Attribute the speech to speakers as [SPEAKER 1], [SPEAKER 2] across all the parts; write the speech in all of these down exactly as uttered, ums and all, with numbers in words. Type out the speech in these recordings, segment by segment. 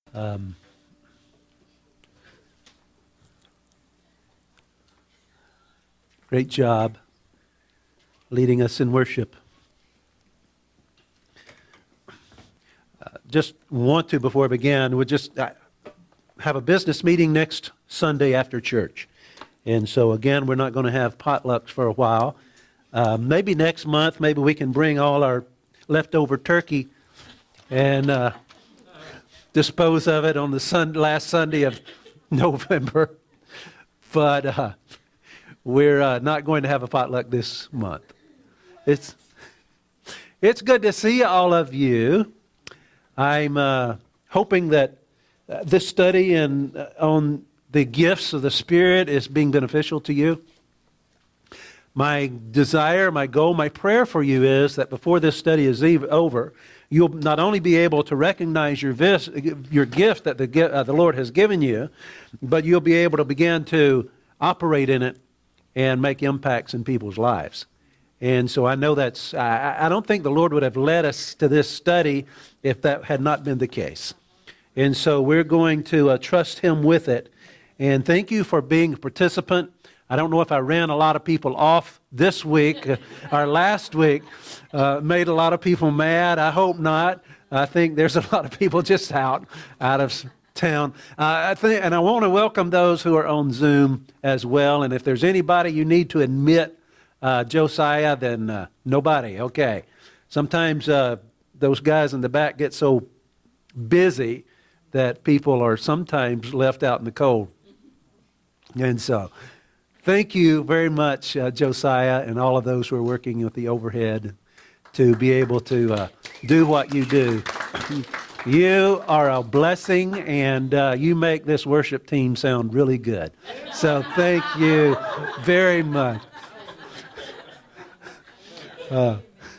[SPEAKER 1] Um, great job leading us in worship. Uh, just want to, before I begin, we just uh, have a business meeting next Sunday after church. And so, again, we're not going to have potlucks for a while. Uh, maybe next month, maybe we can bring all our leftover turkey and uh, dispose of it on the sun, last Sunday of November. But uh, we're uh, not going to have a potluck this month. It's it's good to see all of you. I'm uh, hoping that uh, this study in, uh, on the gifts of the Spirit is being beneficial to you. My desire, my goal, my prayer for you is that before this study is over, you'll not only be able to recognize your, vis, your gift that the, uh, the Lord has given you, but you'll be able to begin to operate in it and make impacts in people's lives. And so I know that's, I, I don't think the Lord would have led us to this study if that had not been the case. And so we're going to uh, trust Him with it. And thank you for being a participant. I don't know if I ran a lot of people off this week uh, or last week, uh, made a lot of people mad. I hope not. I think there's a lot of people just out, out of town. Uh, I think, and I want to welcome those who are on Zoom as well. And if there's anybody you need to admit, uh, Josiah, then uh, nobody. Okay. Sometimes uh, those guys in the back get so busy that people are sometimes left out in the cold. And so, thank you very much, uh, Josiah, and all of those who are working with the overhead to be able to uh, do what you do. You are a blessing, and uh, you make this worship team sound really good. So thank you very much. Uh,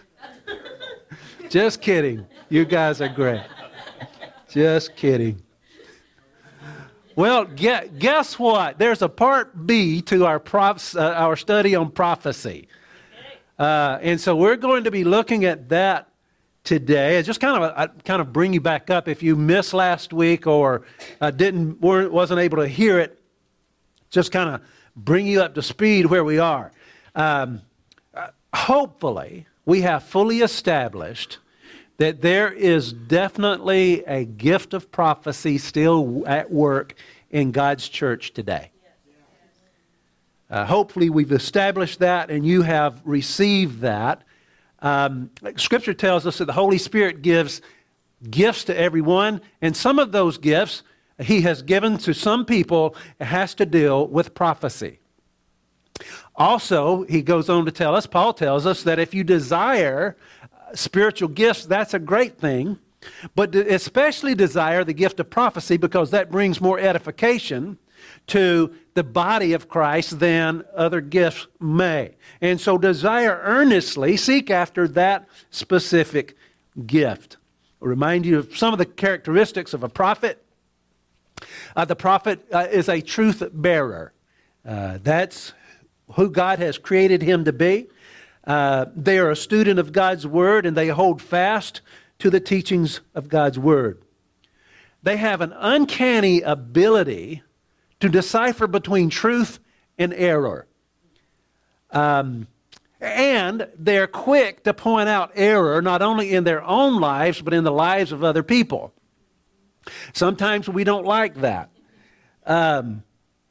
[SPEAKER 1] just kidding. You guys are great. Just kidding. Well, guess what? There's a part B to our prof, uh, our study on prophecy. Uh, and so we're going to be looking at that today. It's just kind of a, kind of bring you back up if you missed last week or uh, didn't weren't, wasn't able to hear it. Just kind of bring you up to speed where we are. Um, uh, hopefully, we have fully established that there is definitely a gift of prophecy still at work in God's church today. Uh, hopefully we've established that and you have received that. Um, Scripture tells us that the Holy Spirit gives gifts to everyone, and some of those gifts He has given to some people has to deal with prophecy. Also, he goes on to tell us, Paul tells us, that if you desire spiritual gifts, that's a great thing, but especially desire the gift of prophecy because that brings more edification to the body of Christ than other gifts may. And so desire earnestly, seek after that specific gift. I'll remind you of some of the characteristics of a prophet. Uh, the prophet uh, is a truth bearer. Uh, that's who God has created him to be. Uh, they are a student of God's Word, and they hold fast to the teachings of God's Word. They have an uncanny ability to decipher between truth and error. Um, and they're quick to point out error, not only in their own lives, but in the lives of other people. Sometimes we don't like that. Um,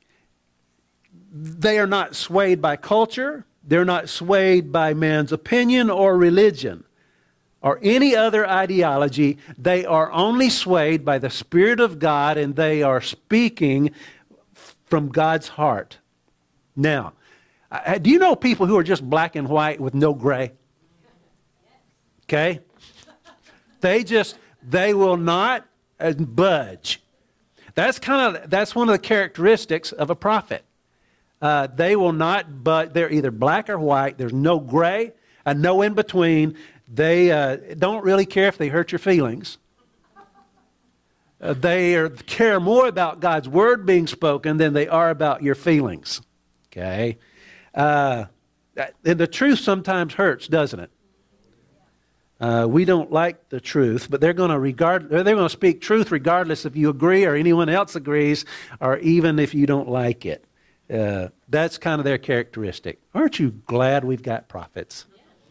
[SPEAKER 1] they are not swayed by culture. They're not swayed by man's opinion or religion or any other ideology. They are only swayed by the Spirit of God, and they are speaking from God's heart. Now, do you know people who are just black and white with no gray? Okay? They just, they will not budge. That's kind of, that's one of the characteristics of a prophet. Uh, they will not, but they're either black or white. There's no gray and no in between. They uh, don't really care if they hurt your feelings. Uh, they are, care more about God's Word being spoken than they are about your feelings. Okay? Uh, and the truth sometimes hurts, doesn't it? Uh, we don't like the truth, but they're going to regard, they're going to speak truth regardless if you agree or anyone else agrees, or even if you don't like it. Uh, that's kind of their characteristic. Aren't you glad we've got prophets?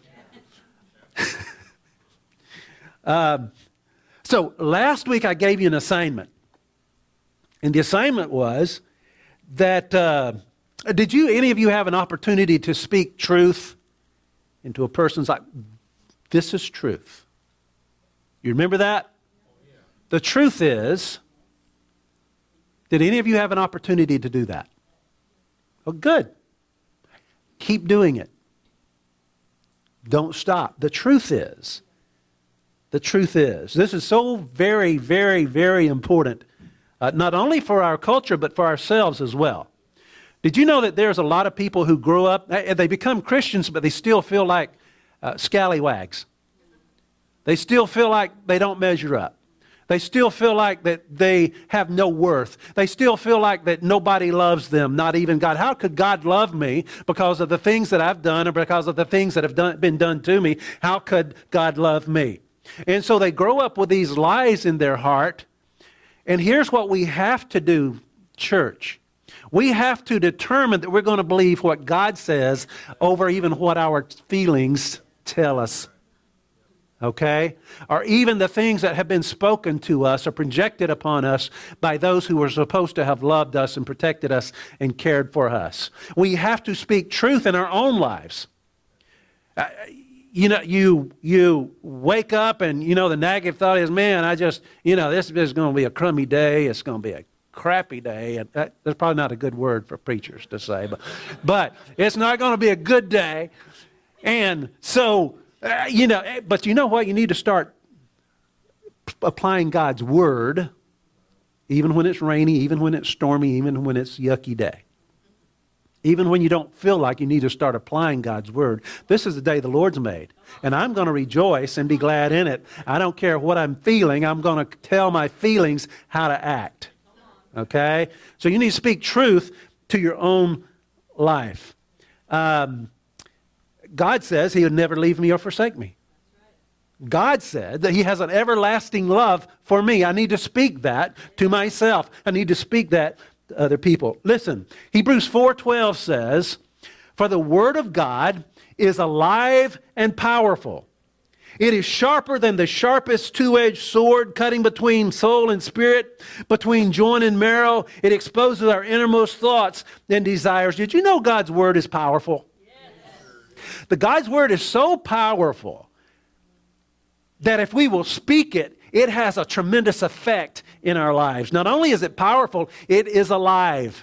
[SPEAKER 1] um, so last week I gave you an assignment. And the assignment was that, uh, did you, any of you have an opportunity to speak truth into a person's life? This is truth. You remember that? The truth is, did any of you have an opportunity to do that? Oh, good. Keep doing it. Don't stop. The truth is, the truth is, this is so very, very, very important. Uh, not only for our culture, but for ourselves as well. Did you know that there's a lot of people who grow up, they become Christians, but they still feel like uh, scallywags. They still feel like they don't measure up. They still feel like that they have no worth. They still feel like that nobody loves them, not even God. How could God love me because of the things that I've done or because of the things that have done, been done to me? How could God love me? And so they grow up with these lies in their heart. And here's what we have to do, church. We have to determine that we're going to believe what God says over even what our feelings tell us. Okay? Or even the things that have been spoken to us or projected upon us by those who were supposed to have loved us and protected us and cared for us. We have to speak truth in our own lives. Uh, You know, you you wake up and, you know, the nagging thought is, man, I just, you know, this is going to be a crummy day. It's going to be a crappy day. And that, that's probably not a good word for preachers to say, but, but it's not going to be a good day. And so, uh, you know, but you know what? You need to start applying God's word, even when it's rainy, even when it's stormy, even when it's yucky day. Even when you don't feel like you need to start applying God's word. This is the day the Lord's made. And I'm going to rejoice and be glad in it. I don't care what I'm feeling. I'm going to tell my feelings how to act. Okay? So you need to speak truth to your own life. Um, God says He would never leave me or forsake me. God said that He has an everlasting love for me. I need to speak that to myself. I need to speak that other people. Listen, Hebrews four twelve says, "For the word of God is alive and powerful. It is sharper than the sharpest two-edged sword, cutting between soul and spirit, between joint and marrow. It exposes our innermost thoughts and desires." Did you know God's word is powerful? Yes. The God's word is so powerful that if we will speak it, it has a tremendous effect in our lives. Not only is it powerful, it is alive.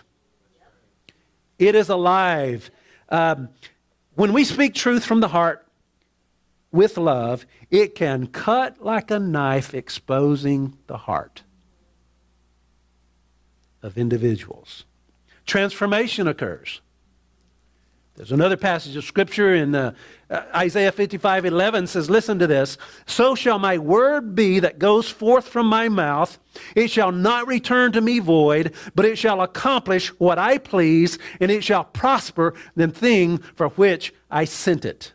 [SPEAKER 1] It is alive. Um, when we speak truth from the heart with love, it can cut like a knife, exposing the heart of individuals. Transformation occurs. There's another passage of Scripture in uh, uh, Isaiah fifty-five eleven says, listen to this. "So shall my word be that goes forth from my mouth. It shall not return to me void, but it shall accomplish what I please, and it shall prosper the thing for which I sent it."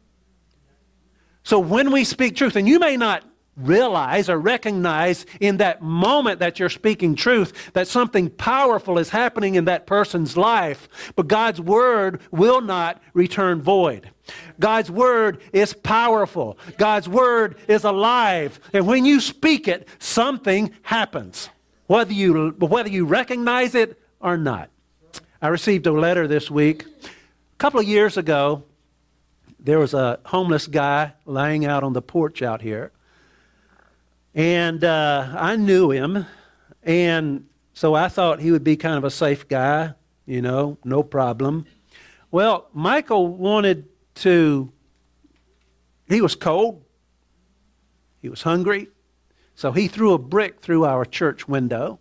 [SPEAKER 1] So when we speak truth, and you may not realize or recognize in that moment that you're speaking truth that something powerful is happening in that person's life, but God's word will not return void. God's word is powerful. God's word is alive. And when you speak it, something happens, whether you whether you recognize it or not. I received a letter this week. A couple of years ago, there was a homeless guy laying out on the porch out here. And uh, I knew him, and so I thought he would be kind of a safe guy, you know, no problem. Well, Michael wanted to, he was cold, he was hungry, so he threw a brick through our church window.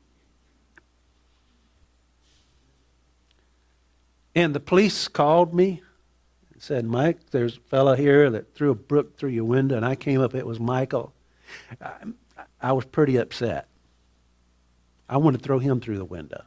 [SPEAKER 1] And the police called me and said, "Mike, there's a fellow here that threw a brick through your window," and I came up, it was Michael. I, I was pretty upset. I wanted to throw him through the window.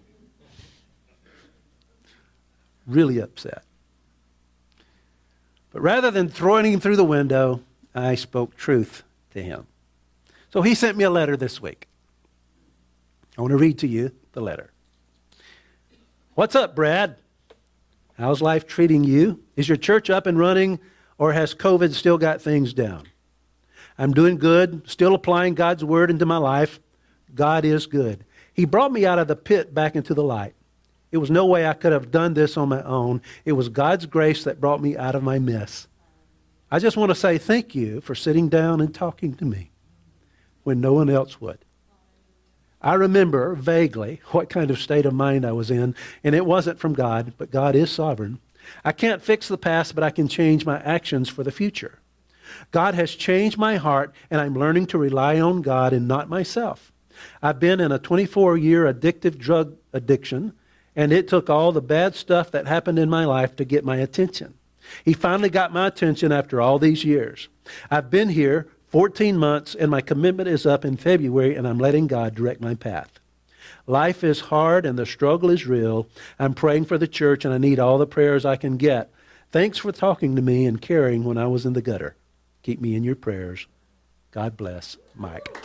[SPEAKER 1] Really upset. But rather than throwing him through the window, I spoke truth to him. So he sent me a letter this week. I want to read to you the letter. What's up, Brad? How's life treating you? Is your church up and running, or has COVID still got things down? I'm doing good, still applying God's word into my life. God is good. He brought me out of the pit back into the light. It was no way I could have done this on my own. It was God's grace that brought me out of my mess. I just want to say thank you for sitting down and talking to me when no one else would. I remember vaguely what kind of state of mind I was in, and it wasn't from God, but God is sovereign. I can't fix the past, but I can change my actions for the future. God has changed my heart, and I'm learning to rely on God and not myself. I've been in a twenty-four year addictive drug addiction, and it took all the bad stuff that happened in my life to get my attention. He finally got my attention after all these years. I've been here fourteen months, and my commitment is up in February, and I'm letting God direct my path. Life is hard, and the struggle is real. I'm praying for the church, and I need all the prayers I can get. Thanks for talking to me and caring when I was in the gutter. Keep me in your prayers. God bless, Mike.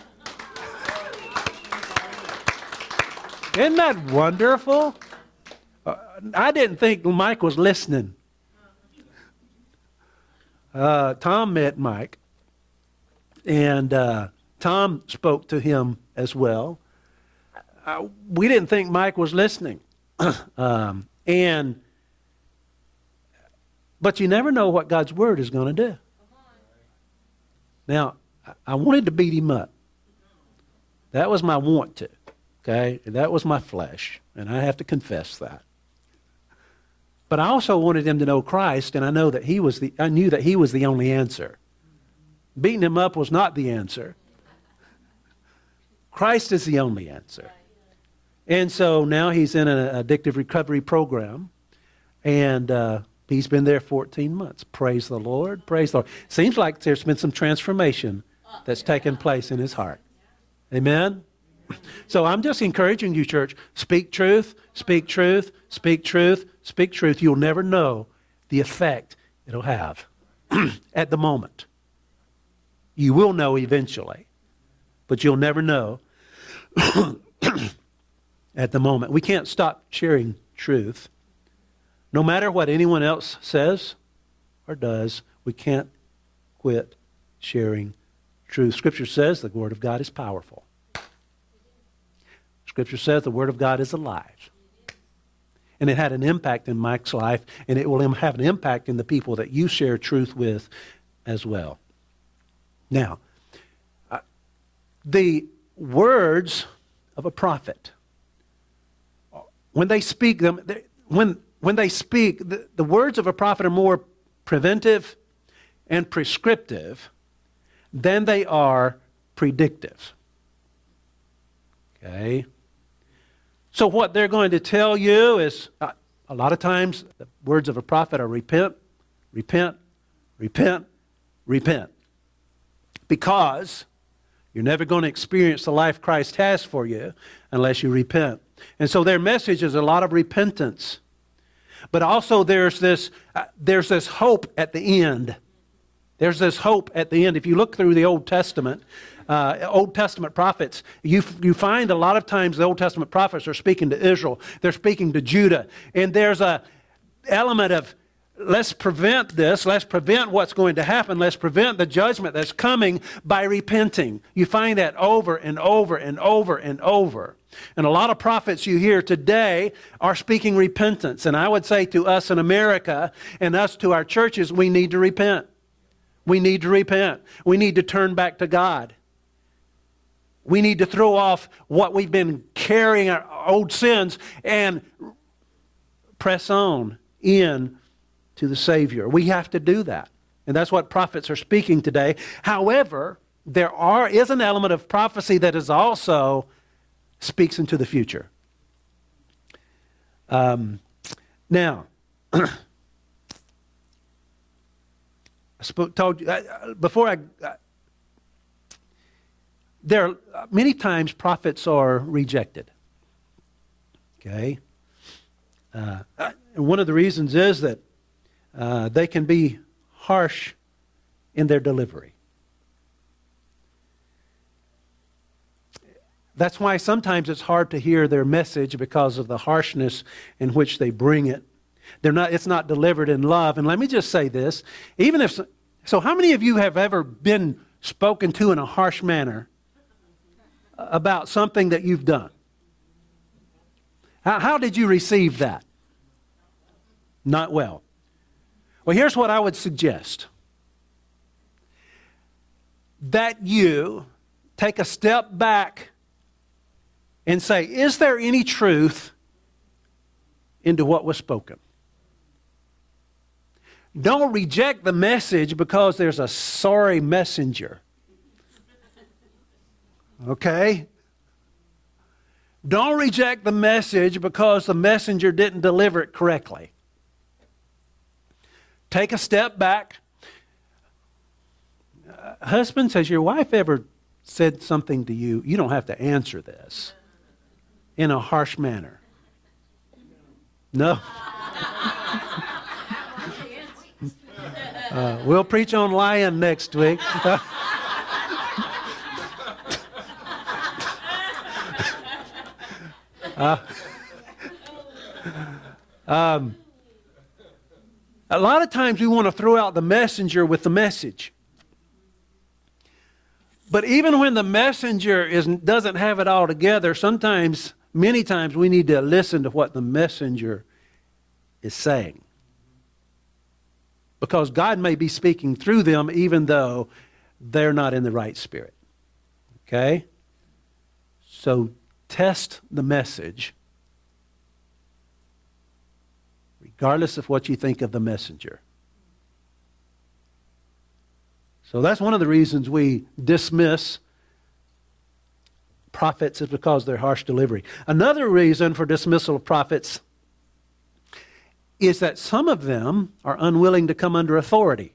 [SPEAKER 1] Isn't that wonderful? Uh, I didn't think Mike was listening. Uh, Tom met Mike, and uh, Tom spoke to him as well. Uh, we didn't think Mike was listening. um, and but you never know what God's word is going to do. Now, I wanted to beat him up. That was my want to. Okay? That was my flesh, and I have to confess that. But I also wanted him to know Christ, and I know that he was the I knew that he was the only answer. Beating him up was not the answer. Christ is the only answer. And so now he's in an addictive recovery program, and uh, he's been there fourteen months. Praise the Lord. Praise the Lord. Seems like there's been some transformation that's taken place in his heart. Amen? So I'm just encouraging you, church, speak truth, speak truth, speak truth, speak truth. You'll never know the effect it'll have at the moment. You will know eventually, but you'll never know at the moment. We can't stop sharing truth. No matter what anyone else says or does, we can't quit sharing truth. Scripture says the Word of God is powerful. Scripture says the Word of God is alive. And it had an impact in Mike's life, and it will have an impact in the people that you share truth with as well. Now, uh, the words of a prophet, when they speak them, they, when when they speak, the, the words of a prophet are more preventive and prescriptive than they are predictive. Okay? So what they're going to tell you is, uh, a lot of times, the words of a prophet are repent, repent, repent, repent. Because you're never going to experience the life Christ has for you unless you repent. And so their message is a lot of repentance. But also there's this, uh, there's this hope at the end. There's this hope at the end. If you look through the Old Testament, uh, Old Testament prophets, you, you find a lot of times the Old Testament prophets are speaking to Israel. They're speaking to Judah. And there's a element of, let's prevent this. Let's prevent what's going to happen. Let's prevent the judgment that's coming by repenting. You find that over and over and over and over. And a lot of prophets you hear today are speaking repentance. And I would say to us in America and us to our churches, we need to repent. We need to repent. We need to turn back to God. We need to throw off what we've been carrying, our old sins, and press on in to the Savior. We have to do that. And that's what prophets are speaking today. However, there are is an element of prophecy that is also speaks into the future. Um, now, I spoke, told you, uh, before I, uh, there are, uh, many times prophets are rejected. Okay? Uh, and one of the reasons is that Uh, they can be harsh in their delivery. That's why sometimes it's hard to hear their message because of the harshness in which they bring it. They're not, it's not delivered in love. And let me just say this, even if, so how many of you have ever been spoken to in a harsh manner about something that you've done? How, how did you receive that? Not well. Well, here's what I would suggest. That you take a step back and say, is there any truth into what was spoken? Don't reject the message because there's a sorry messenger. Okay? Don't reject the message because the messenger didn't deliver it correctly. Take a step back. Uh, husbands, has your wife ever said something to you? You don't have to answer this in a harsh manner. No. uh, we'll preach on lying next week. uh, um, a lot of times we want to throw out the messenger with the message. But even when the messenger is, doesn't have it all together, sometimes, many times, we need to listen to what the messenger is saying. Because God may be speaking through them even though they're not in the right spirit. Okay? So test the message regardless of what you think of the messenger. So that's one of the reasons we dismiss prophets is because of their harsh delivery. Another reason for dismissal of prophets is that some of them are unwilling to come under authority.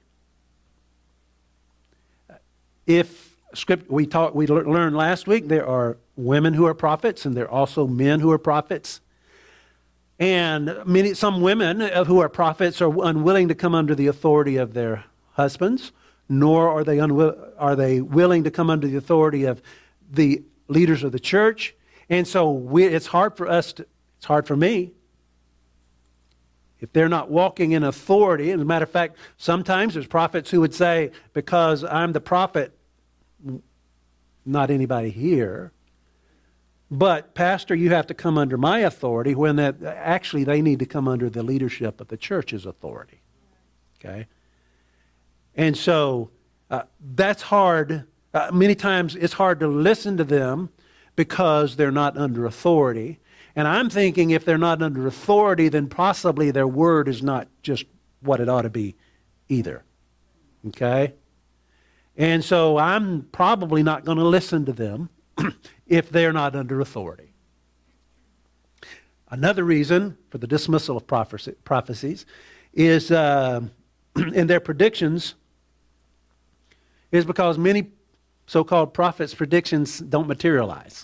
[SPEAKER 1] If script we taught, we learned last week, there are women who are prophets and there are also men who are prophets. And many, some women who are prophets are unwilling to come under the authority of their husbands, nor are they unwill, are they willing to come under the authority of the leaders of the church. And so we, it's hard for us to, it's hard for me. If they're not walking in authority, as a matter of fact, sometimes there's prophets who would say, because I'm the prophet, not anybody here. But, Pastor, you have to come under my authority, when that actually they need to come under the leadership of the church's authority. Okay? And so uh, that's hard. Uh, many times it's hard to listen to them because they're not under authority. And I'm thinking if they're not under authority, then possibly their word is not just what it ought to be either. Okay? And so I'm probably not going to listen to them if they're not under authority. Another reason for the dismissal of prophecy, prophecies is uh, in their predictions is because many so-called prophets' predictions don't materialize.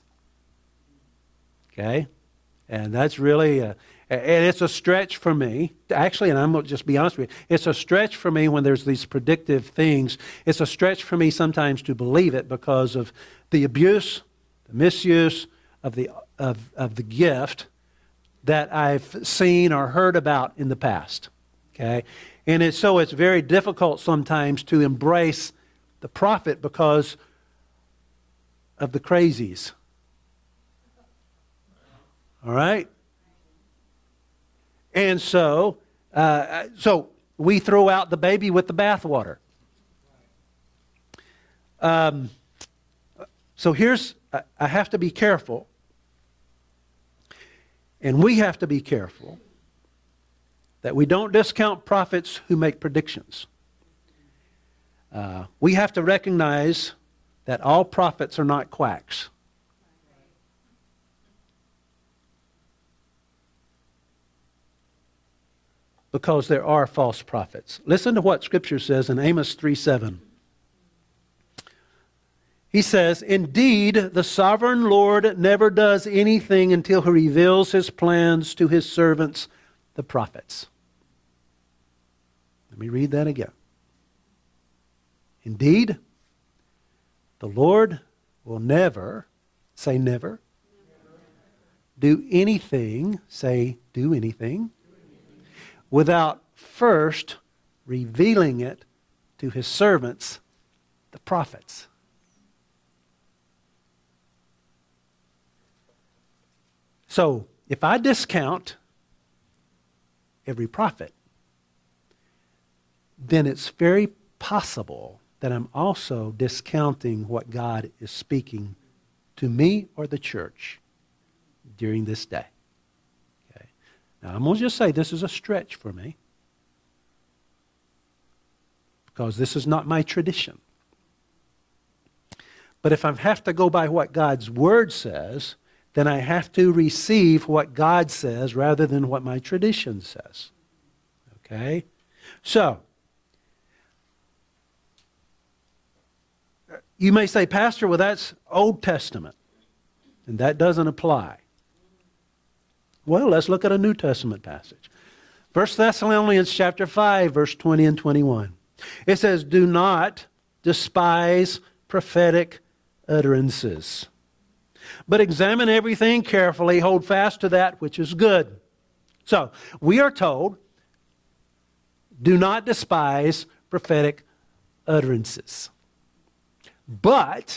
[SPEAKER 1] Okay? And that's really, a, and it's a stretch for me. Actually, and I'm going to just be honest with you, it's a stretch for me when there's these predictive things. It's a stretch for me sometimes to believe it because of the abuse, the misuse of the of, of the gift that I've seen or heard about in the past. Okay? And it's, so it's very difficult sometimes to embrace the prophet because of the crazies. All right? And so, uh, so we throw out the baby with the bathwater. Um, so here's, I have to be careful, and we have to be careful that we don't discount prophets who make predictions. Uh, we have to recognize that all prophets are not quacks. Because there are false prophets. Listen to what Scripture says in Amos three seven. He says, "Indeed, the sovereign Lord never does anything until he reveals his plans to his servants, the prophets." Let me read that again. Indeed, the Lord will never, say never, do anything, say do anything, without first revealing it to his servants, the prophets. So, if I discount every prophet, then it's very possible that I'm also discounting what God is speaking to me or the church during this day. Okay. Now, I'm going to just say this is a stretch for me, because this is not my tradition. But if I have to go by what God's Word says, then I have to receive what God says rather than what my tradition says. Okay? So, you may say, Pastor, well, that's Old Testament, and that doesn't apply. Well, let's look at a New Testament passage. First Thessalonians chapter five, verse twenty and twenty-one. It says, do not despise prophetic utterances, but examine everything carefully, hold fast to that which is good. So, we are told, do not despise prophetic utterances, but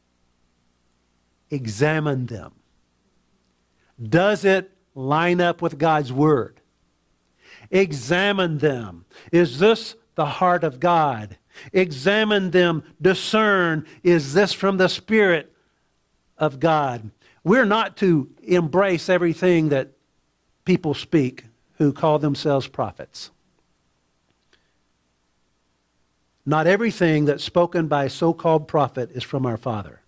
[SPEAKER 1] examine them. Does it line up with God's Word? Examine them. Is this the heart of God? Examine them. Discern, is this from the Spirit of God? We're not to embrace everything that people speak who call themselves prophets. Not everything that's spoken by a so-called prophet is from our Father.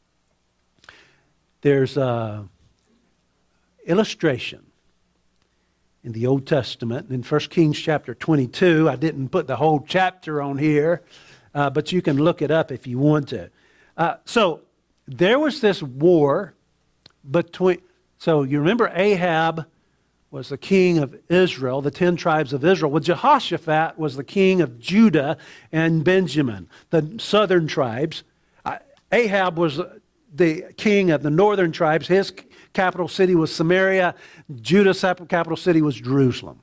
[SPEAKER 1] There's an illustration in the Old Testament, in First Kings chapter twenty-two. I didn't put the whole chapter on here, uh, but you can look it up if you want to. Uh, so, there was this war between, so you remember Ahab was the king of Israel, the ten tribes of Israel. Well, Jehoshaphat was the king of Judah and Benjamin, the southern tribes. Uh, Ahab was the king of the northern tribes. His capital city was Samaria. Judah's capital city was Jerusalem.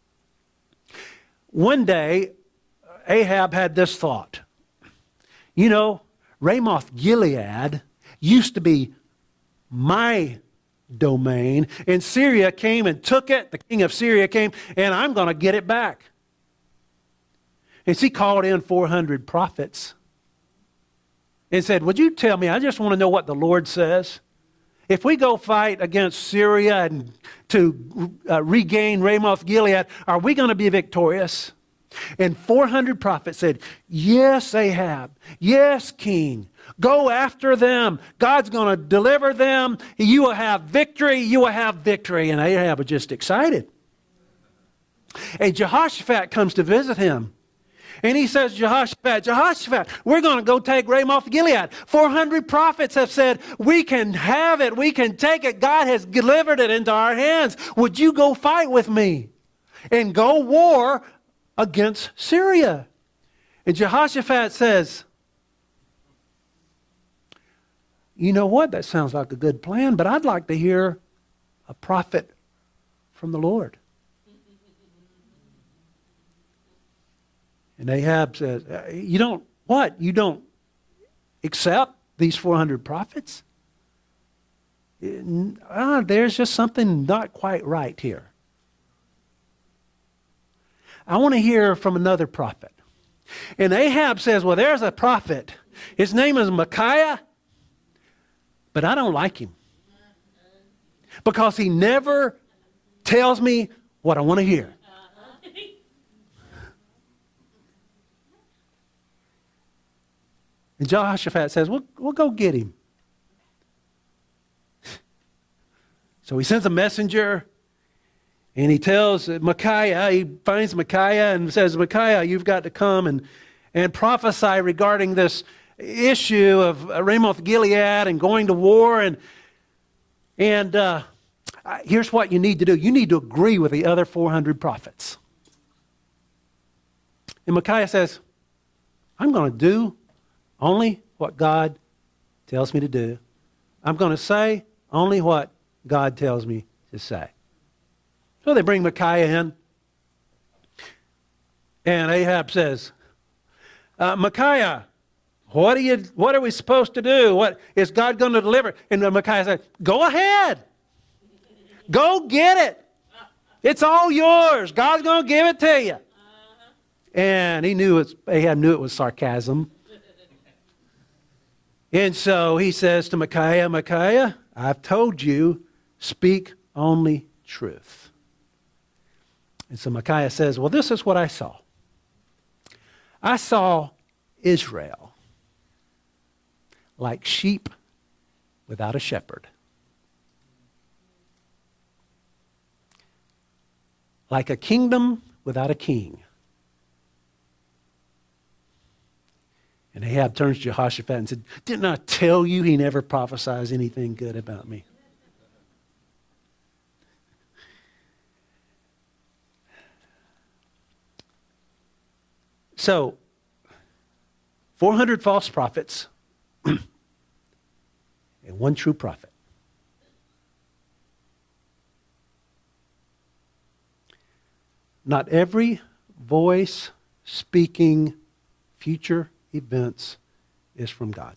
[SPEAKER 1] One day, Ahab had this thought. You know, Ramoth Gilead used to be my domain, and Syria came and took it. The king of Syria came, and I'm going to get it back. And he called in four hundred prophets and said, would you tell me, I just want to know what the Lord says. If we go fight against Syria and to uh, regain Ramoth Gilead, are we going to be victorious? And four hundred prophets said, yes, Ahab. Yes, king. Go after them. God's going to deliver them. You will have victory. You will have victory. And Ahab was just excited. And Jehoshaphat comes to visit him. And he says, Jehoshaphat, Jehoshaphat, we're going to go take Ramoth Gilead. four hundred prophets have said, we can have it. We can take it. God has delivered it into our hands. Would you go fight with me and go war against Syria? And Jehoshaphat says, you know what? That sounds like a good plan, but I'd like to hear a prophet from the Lord. And Ahab says, you don't, what? You don't accept these four hundred prophets? Ah, there's just something not quite right here. I want to hear from another prophet. And Ahab says, well, there's a prophet. His name is Micaiah, but I don't like him because he never tells me what I want to hear. And Jehoshaphat says, we'll, we'll go get him. So he sends a messenger, and he tells Micaiah, he finds Micaiah and says, Micaiah, you've got to come and, and prophesy regarding this issue of Ramoth Gilead and going to war. And, and uh, here's what you need to do. You need to agree with the other four hundred prophets. And Micaiah says, I'm going to do only what God tells me to do. I'm going to say only what God tells me to say. So they bring Micaiah in. And Ahab says, uh, Micaiah, what are, you, what are we supposed to do? What is God going to deliver? And Micaiah said, go ahead. Go get it. It's all yours. God's going to give it to you. And he knew it, Ahab knew it was sarcasm. And so he says to Micaiah, Micaiah, I've told you, speak only truth. And so Micaiah says, well, this is what I saw. I saw Israel like sheep without a shepherd. Like a kingdom without a king. And Ahab turns to Jehoshaphat and said, didn't I tell you he never prophesies anything good about me? So, four hundred false prophets and one true prophet. Not every voice speaking future events is from God.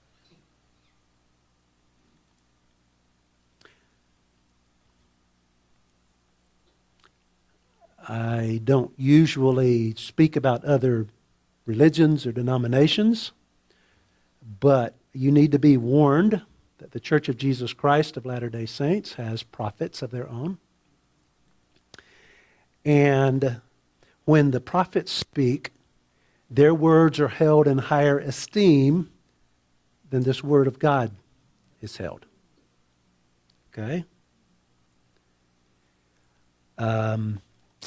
[SPEAKER 1] I don't usually speak about other religions or denominations, but you need to be warned that the Church of Jesus Christ of Latter-day Saints has prophets of their own. And when the prophets speak, their words are held in higher esteem than this word of God is held. Okay? Um,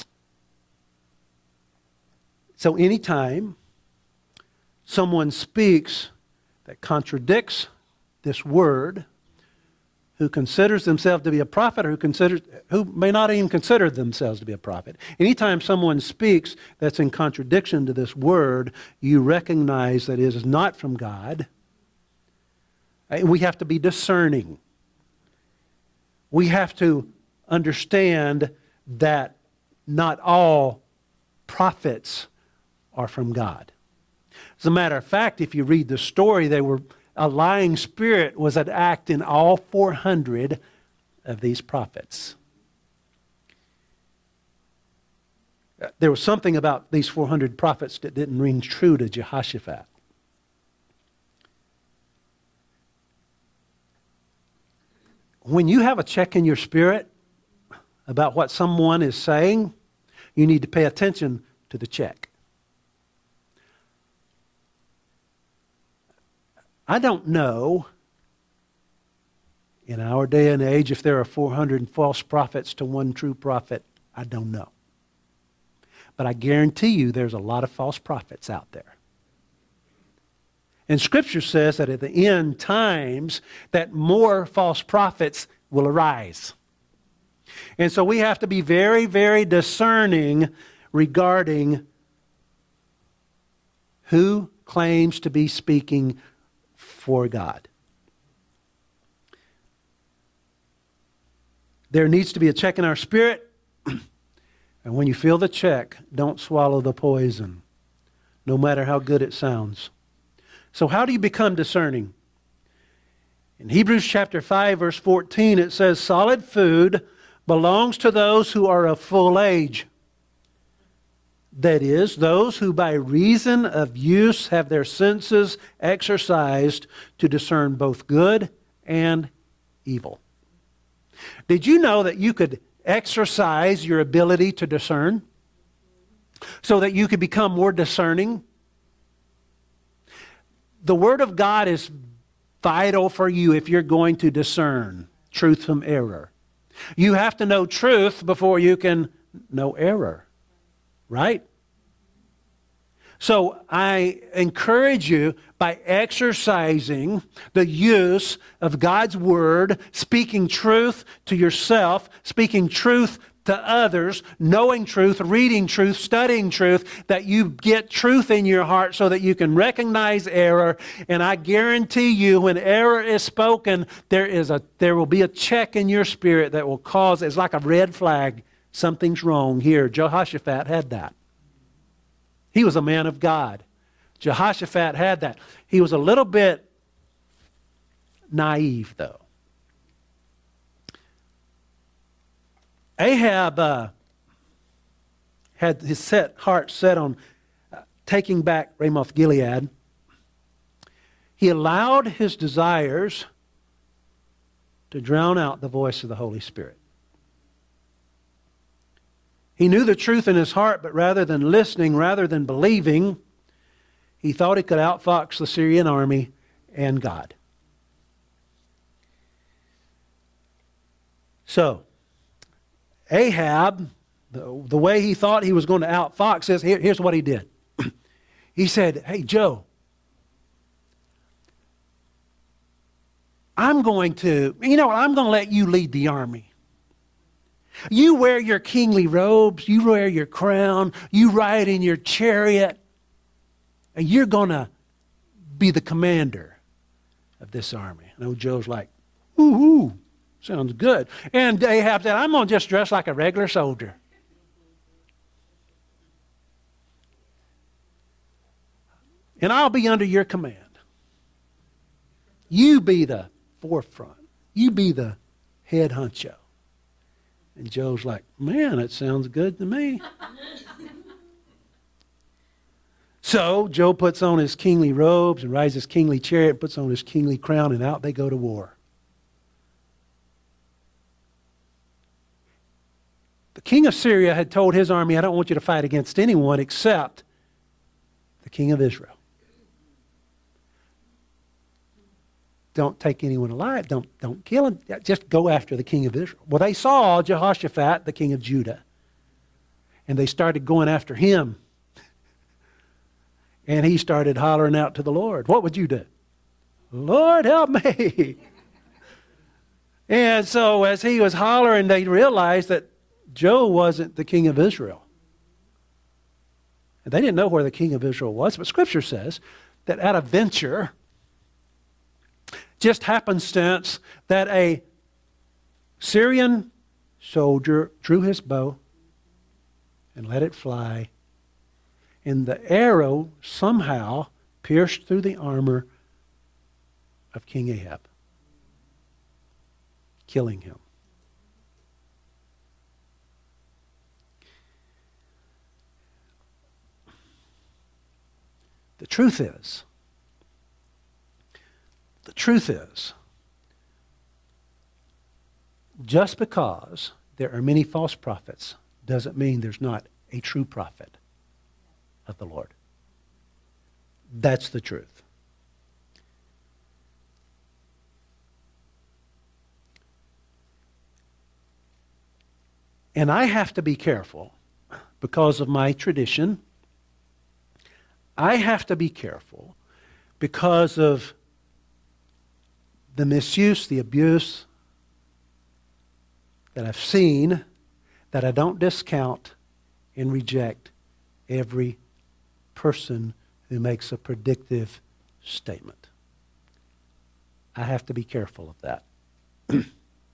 [SPEAKER 1] so anytime someone speaks that contradicts this word, who considers themselves to be a prophet or who considers, who may not even consider themselves to be a prophet. Anytime someone speaks that's in contradiction to this word, you recognize that it is not from God. We have to be discerning. We have to understand that not all prophets are from God. As a matter of fact, if you read the story, they were a lying spirit was at act in all four hundred of these prophets. There was something about these four hundred prophets that didn't ring true to Jehoshaphat. When you have a check in your spirit about what someone is saying, you need to pay attention to the check. I don't know in our day and age if there are four hundred false prophets to one true prophet. I don't know. But I guarantee you there's a lot of false prophets out there. And Scripture says that at the end times that more false prophets will arise. And so we have to be very, very discerning regarding who claims to be speaking for God. There needs to be a check in our spirit. And when you feel the check, don't swallow the poison, no matter how good it sounds. So how do you become discerning? In Hebrews chapter five, verse fourteen, it says, solid food belongs to those who are of full age. That is, those who by reason of use have their senses exercised to discern both good and evil. Did you know that you could exercise your ability to discern so that you could become more discerning? The Word of God is vital for you if you're going to discern truth from error. You have to know truth before you can know error. Right? So I encourage you by exercising the use of God's Word, speaking truth to yourself, speaking truth to others, knowing truth, reading truth, studying truth, that you get truth in your heart so that you can recognize error. And I guarantee you, when error is spoken, there is a there will be a check in your spirit that will cause, it's like a red flag, something's wrong here. Jehoshaphat had that. He was a man of God. Jehoshaphat had that. He was a little bit naive, though. Ahab uh, had his set heart set on uh, taking back Ramoth Gilead. He allowed his desires to drown out the voice of the Holy Spirit. He knew the truth in his heart, but rather than listening, rather than believing, he thought he could outfox the Syrian army and God. So, Ahab, the, the way he thought he was going to outfox this, here, here's what he did. He said, hey, Joe, I'm going to, you know what, I'm going to let you lead the army. You wear your kingly robes, you wear your crown, you ride in your chariot, and you're going to be the commander of this army. And old Joe's like, ooh, ooh. Sounds good. And Ahab said, I'm going to just dress like a regular soldier. And I'll be under your command. You be the forefront. You be the head honcho. And Joe's like, man, that sounds good to me. So Joe puts on his kingly robes and rides his kingly chariot, puts on his kingly crown, and out they go to war. The king of Syria had told his army, I don't want you to fight against anyone except the king of Israel. Don't take anyone alive. Don't, don't kill him. Just go after the king of Israel. Well, they saw Jehoshaphat, the king of Judah, and they started going after him. And he started hollering out to the Lord. What would you do? Lord, help me. And so as he was hollering, they realized that Joe wasn't the king of Israel. And they didn't know where the king of Israel was, but Scripture says that at a venture, just happenstance, that a Syrian soldier drew his bow and let it fly, and the arrow somehow pierced through the armor of King Ahab, killing him. The truth is, the truth is, just because there are many false prophets doesn't mean there's not a true prophet of the Lord. That's the truth. And I have to be careful because of my tradition. I have to be careful because of the misuse, the abuse that I've seen, that I don't discount and reject every person who makes a predictive statement. I have to be careful of that.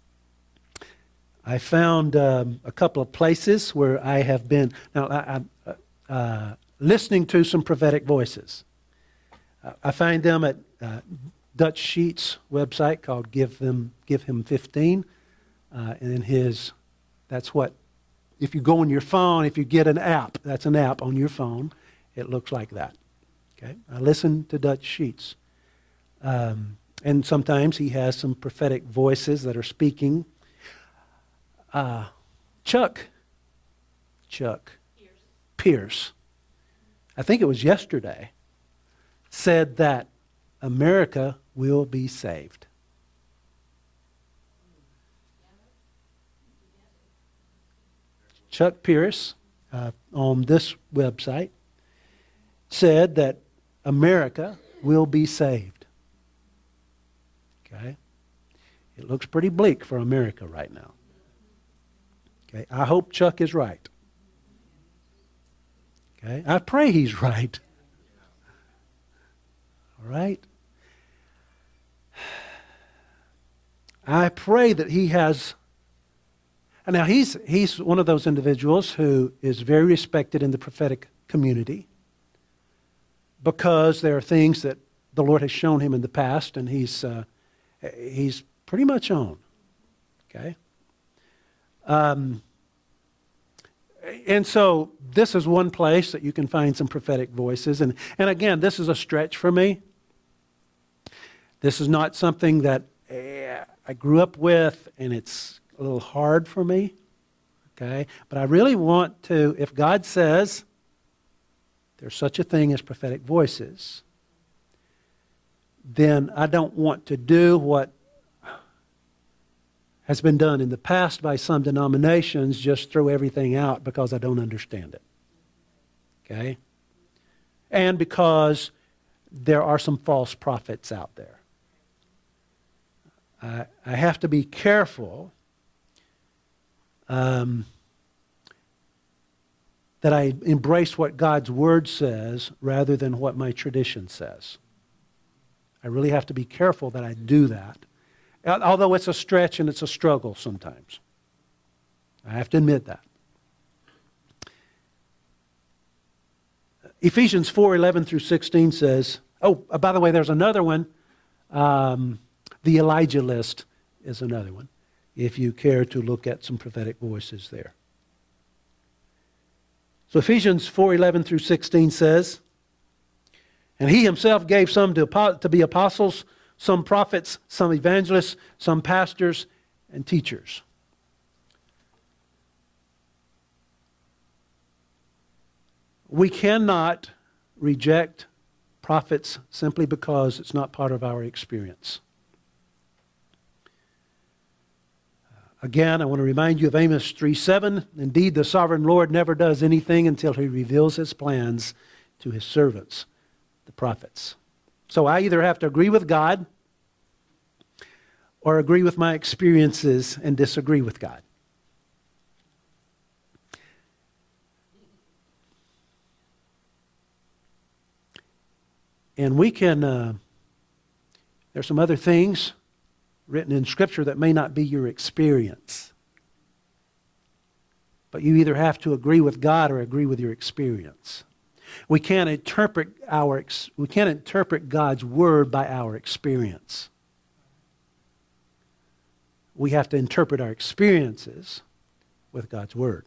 [SPEAKER 1] I found um, a couple of places where I have been, now I, I, uh, listening to some prophetic voices. Uh, I find them at uh, Dutch Sheets' website called Give Them Give Him fifteen. Uh, and in his, that's what, if you go on your phone, if you get an app, that's an app on your phone, it looks like that. Okay, I listen to Dutch Sheets. Um, and sometimes he has some prophetic voices that are speaking. Uh, Chuck, Chuck Pierce. Pierce, I think it was yesterday, said that America will be saved. Chuck Pierce, uh, on this website, said that America will be saved. Okay? It looks pretty bleak for America right now. Okay, I hope Chuck is right. Okay, I pray he's right. All right? I pray that he has... And now he's, he's one of those individuals who is very respected in the prophetic community because there are things that the Lord has shown him in the past, and he's, uh, he's pretty much on. Okay? Um, and so this is one place that you can find some prophetic voices. And, and again, this is a stretch for me. This is not something that uh, I grew up with, and it's a little hard for me. Okay? But I really want to, if God says there's such a thing as prophetic voices, then I don't want to do what has been done in the past by some denominations, just throw everything out because I don't understand it. Okay? And because there are some false prophets out there. I, I have to be careful um, that I embrace what God's Word says rather than what my tradition says. I really have to be careful that I do that. Although it's a stretch and it's a struggle sometimes. I have to admit that. Ephesians four eleven through sixteen says, oh, by the way, there's another one. Um, the Elijah list is another one, if you care to look at some prophetic voices there. So Ephesians four eleven through sixteen says, and he himself gave some to, to be apostles, some prophets, some evangelists, some pastors, and teachers. We cannot reject prophets simply because it's not part of our experience. Again, I want to remind you of Amos three seven. Indeed, the sovereign Lord never does anything until he reveals his plans to his servants, the prophets. So I either have to agree with God or agree with my experiences and disagree with God. And we can, uh, there's some other things written in Scripture that may not be your experience. But you either have to agree with God or agree with your experience. We can't interpret our we can't interpret God's Word by our experience. We have to interpret our experiences with God's Word.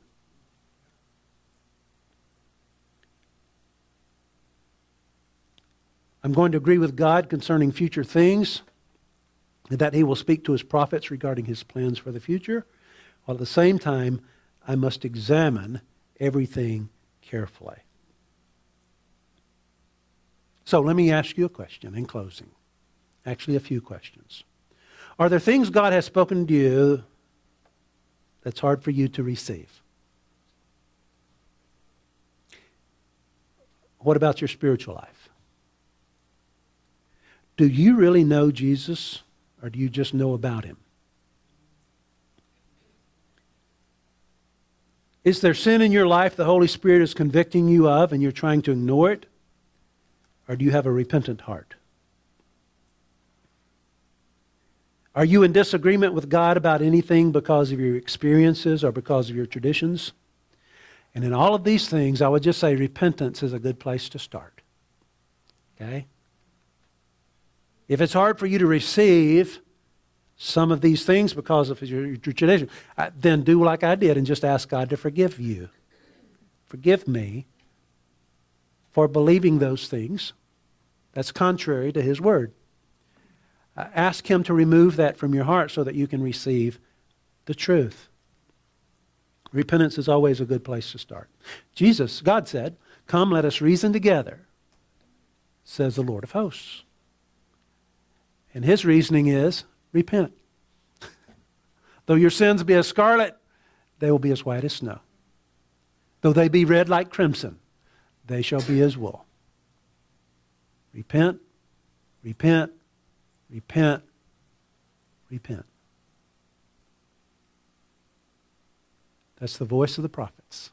[SPEAKER 1] I'm going to agree with God concerning future things, and that He will speak to His prophets regarding His plans for the future, while at the same time, I must examine everything carefully. So let me ask you a question in closing. Actually, a few questions. Are there things God has spoken to you that's hard for you to receive? What about your spiritual life? Do you really know Jesus, or do you just know about Him? Is there sin in your life the Holy Spirit is convicting you of and you're trying to ignore it? Or do you have a repentant heart? Are you in disagreement with God about anything because of your experiences or because of your traditions? And in all of these things, I would just say repentance is a good place to start. Okay? If it's hard for you to receive some of these things because of your, your tradition, then do like I did and just ask God to forgive you. Forgive me for believing those things. That's contrary to His Word. Uh, ask Him to remove that from your heart so that you can receive the truth. Repentance is always a good place to start. Jesus, God said, "Come, let us reason together," says the Lord of hosts. And His reasoning is, repent. Though your sins be as scarlet, they will be as white as snow. Though they be red like crimson, they shall be as wool. Repent, repent, repent, repent. That's the voice of the prophets.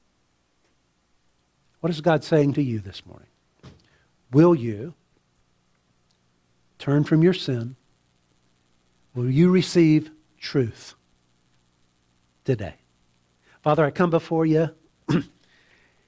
[SPEAKER 1] What is God saying to you this morning? Will you turn from your sin? Will you receive truth today? Father, I come before you